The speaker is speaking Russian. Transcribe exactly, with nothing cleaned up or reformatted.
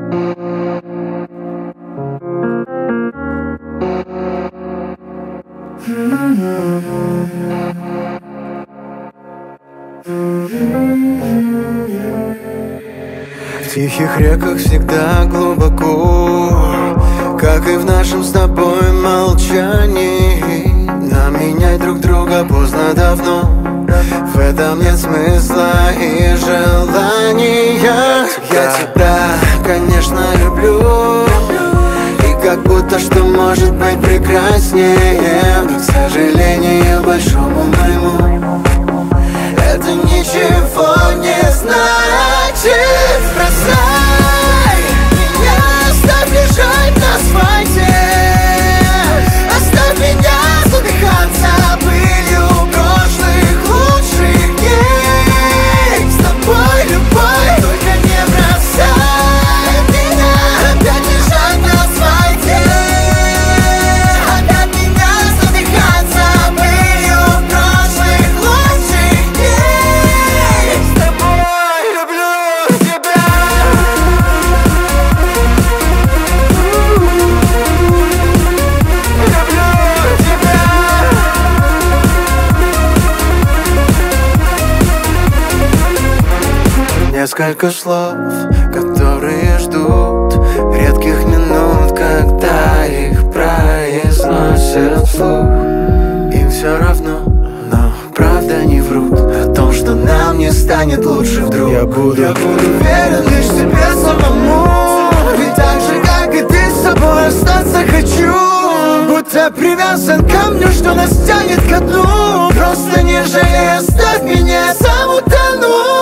В тихих реках всегда глубоко, как и в нашем с тобой молчании. Нам менять друг друга поздно давно, в этом нет смысла и желания. Я тебя, конечно, люблю, и как будто что может быть прекраснее. Но, к сожалению, большому моему, это ничего не значит. Бросай меня, оставь лежать на асфальте, оставь меня задыхаться пылью прошлых лучших дней. С тобой любовь, только не бросай меня, опять лежать на асфальте, опять меня задыхаться пылью прошлых лучших дней. С тобой люблю тебя. Несколько слов, которые ждут редких минут, когда их произносят вслух. Им все равно, но правда не врут о том, что нам не станет лучше вдруг. Я буду, я буду верен лишь себе самому, ведь так же, как и ты, с собой остаться хочу. Будто привязан к камню, что нас тянет ко дну. Просто не жалей, оставь меня, сам утону.